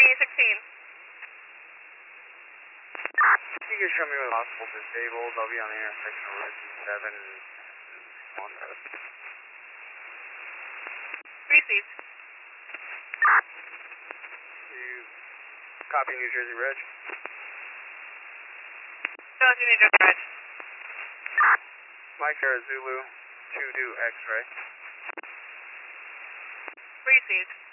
16. You can show me where the possible disabled. I'll be on the intersection of Route 7 and 1. Received. You copy New Jersey Reg? Jersey, New Jersey Reg. Mike Sierra Zulu, 2 do X-ray. Received.